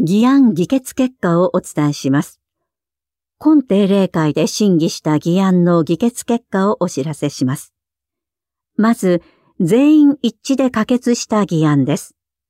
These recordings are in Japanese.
議案議決結果をお伝えします。今定例会で審議した議案の議決結果をお知らせします。まず、全員一致で可決した議案です。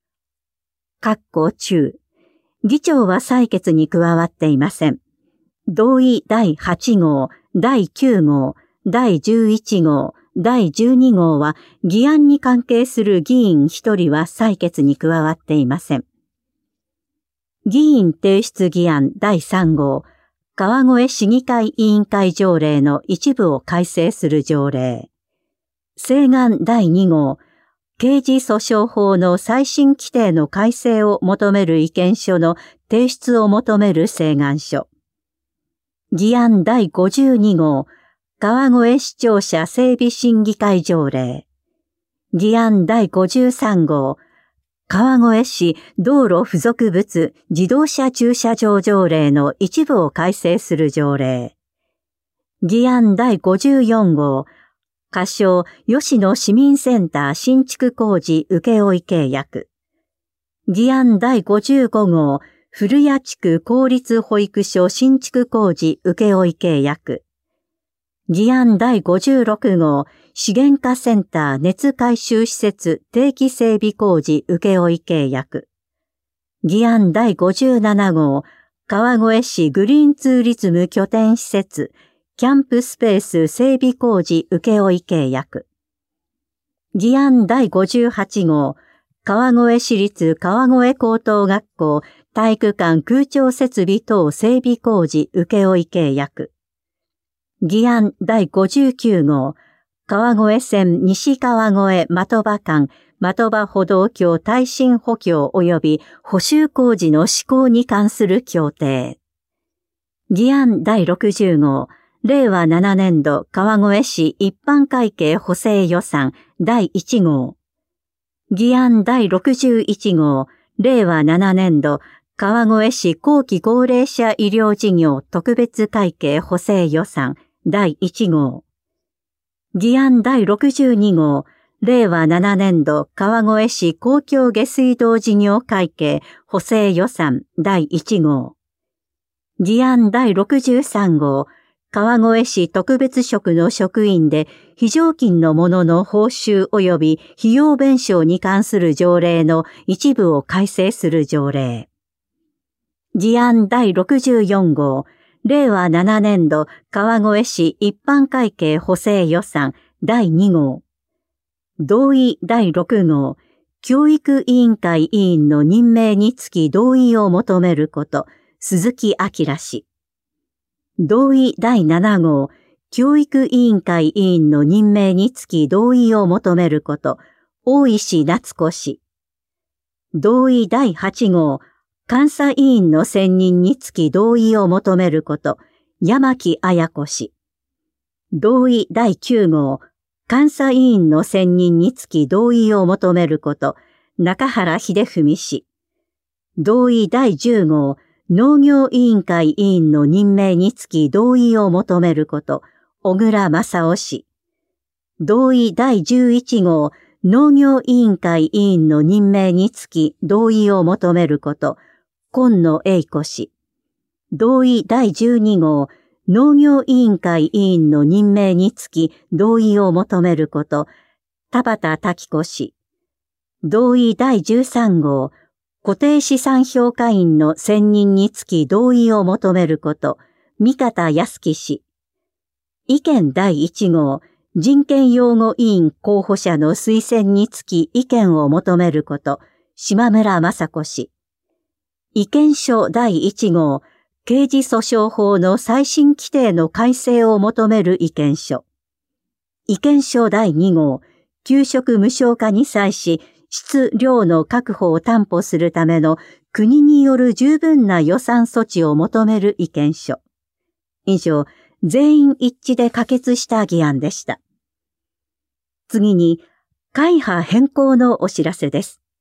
中。議長は採決に加わっていません。同意第8号、第9号、第11号、第12号は議案に関係する議員1人は採決に加わっていません。議員提出議案第3号、川越市議会委員会条例の一部を改正する条例。請願第2号、刑事訴訟法の再審規定の改正を求める意見書の提出を求める請願書。議案第52号、川越市庁舎整備審議会条例。議案第53号、川越市道路付属物自動車駐車場条例の一部を改正する条例。議案第54号、仮称吉野市民センター新築工事請負契約。議案第55号、古谷地区公立保育所新築工事請負契約。議案第56号、資源化センター熱回収施設定期整備工事請負契約。議案第57号、川越市グリーンツーリズム拠点施設キャンプスペース整備工事請負契約。議案第58号、川越市立川越高等学校体育館空調設備等整備工事請負契約。議案第59号、川越線西川越的場間的場歩道橋耐震補強及び補修工事の施行に関する協定。議案第60号、令和7年度川越市一般会計補正予算第1号。議案第61号、令和7年度川越市後期高齢者医療事業特別会計補正予算第1号。議案第62号、令和7年度川越市公共下水道事業会計補正予算第1号。議案第63号、川越市特別職の職員で非常勤の者の報酬及び費用弁償に関する条例の一部を改正する条例。議案第64号、令和7年度川越市一般会計補正予算第2号。同意第6号、教育委員会委員の任命につき同意を求めること、鈴木明氏。同意第7号、教育委員会委員の任命につき同意を求めること、大石夏子氏。同意第8号、監査委員の選任につき同意を求めること、山木綾子氏。同意第9号、監査委員の選任につき同意を求めること、中原秀文氏。同意第10号、農業委員会委員の任命につき同意を求めること、小倉正夫氏。同意第11号、農業委員会委員の任命につき同意を求めること、今野英子氏。同意第12号、農業委員会委員の任命につき同意を求めること、田畑滝子氏。同意第13号、固定資産評価員の選任につき同意を求めること、三方康樹氏。意見第1号、人権擁護委員候補者の推薦につき意見を求めること、島村雅子氏。意見書第1号、刑事訴訟法の再審規定の改正を求める意見書。意見書第2号、給食無償化に際し、質量の確保を担保するための国による十分な予算措置を求める意見書。以上、全員一致で可決した議案でした。次に、会派変更のお知らせです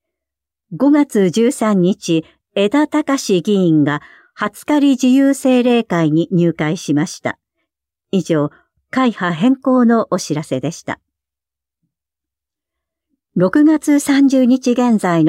。5月13日、枝孝議員が初狩自由政令会に入会しました。以上、会派変更のお知らせでした。6月30日現在の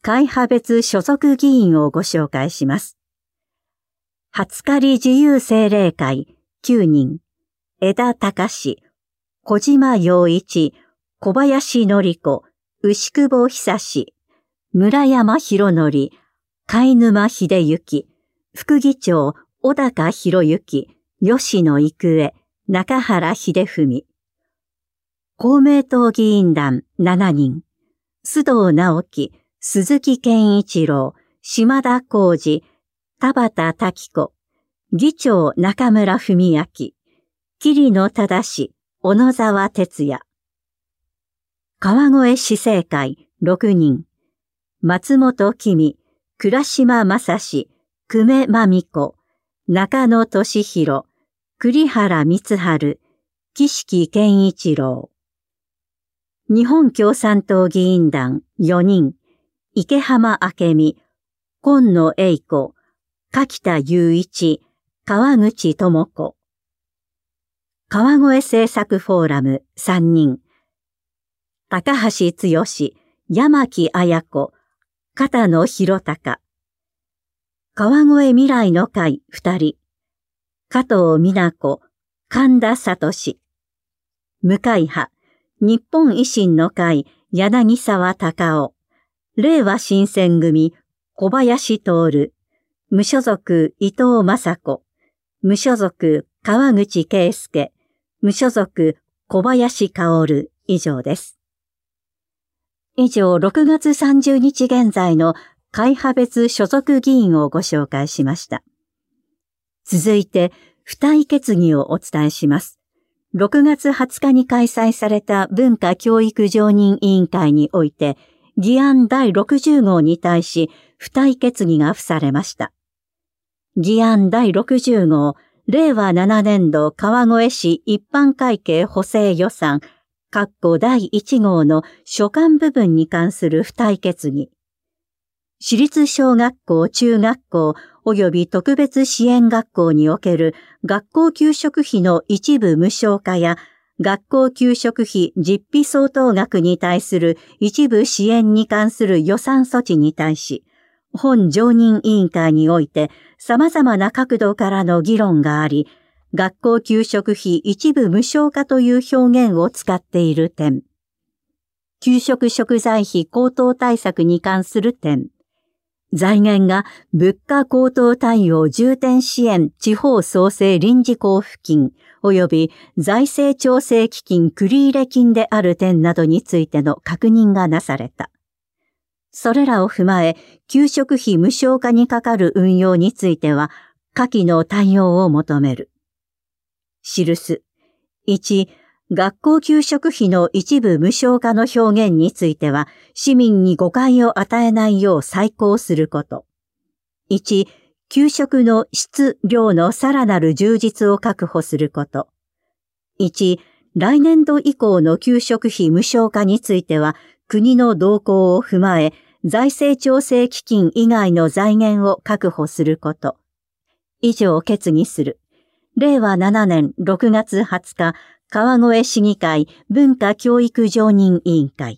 会派別所属議員をご紹介します。初狩自由政令会9人、枝隆、小島洋一、小林典子、牛久保久志、村山博則、貝沼秀幸、副議長小高博之、吉野郁恵、中原秀文。公明党議員団7人、須藤直樹、鈴木健一郎、島田浩二、田畑滝子、議長中村文明、桐野正、小野沢哲也。川越市政会6人、松本君、倉島正史、久米真美子、中野俊弘、栗原光晴、岸木健一郎。日本共産党議員団4人、池浜明美、今野栄子、柿田雄一、川口智子。川越政策フォーラム3人、高橋剛、山木綾子、片野博隆。川越未来の会2人、加藤美奈子、神田聡。無会派、日本維新の会、柳沢隆夫。令和新選組、小林徹。無所属、伊藤雅子。無所属、川口圭介。無所属、小林薫。以上です。以上、6月30日現在の会派別所属議員をご紹介しました。続いて、付帯決議をお伝えします。6月20日に開催された文化教育常任委員会において、議案第60号に対し、付帯決議が付されました。議案第60号、令和7年度川越市一般会計補正予算、第1号の所管部分に関する付帯決議。私立小学校、中学校及び特別支援学校における学校給食費の一部無償化や学校給食費実費相当額に対する一部支援に関する予算措置に対し、本常任委員会において様々な角度からの議論があり、学校給食費一部無償化という表現を使っている点、給食食材費高騰対策に関する点、財源が物価高騰対応重点支援地方創生臨時交付金及び財政調整基金繰入金である点などについての確認がなされた。それらを踏まえ、給食費無償化にかかる運用については、下記の対応を求める。記す。1、学校給食費の一部無償化の表現については、市民に誤解を与えないよう再考すること。1、給食の質・量のさらなる充実を確保すること。1、来年度以降の給食費無償化については、国の動向を踏まえ、財政調整基金以外の財源を確保すること。以上決議する。令和7年6月20日、川越市議会文化教育常任委員会。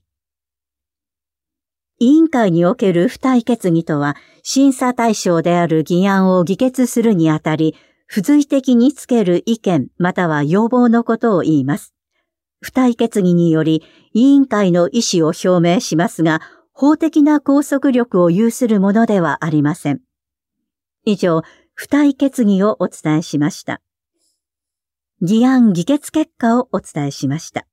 委員会における付帯決議とは、審査対象である議案を議決するにあたり、付随的につける意見または要望のことを言います。付帯決議により、委員会の意思を表明しますが、法的な拘束力を有するものではありません。以上、付帯決議をお伝えしました。議案議決結果をお伝えしました。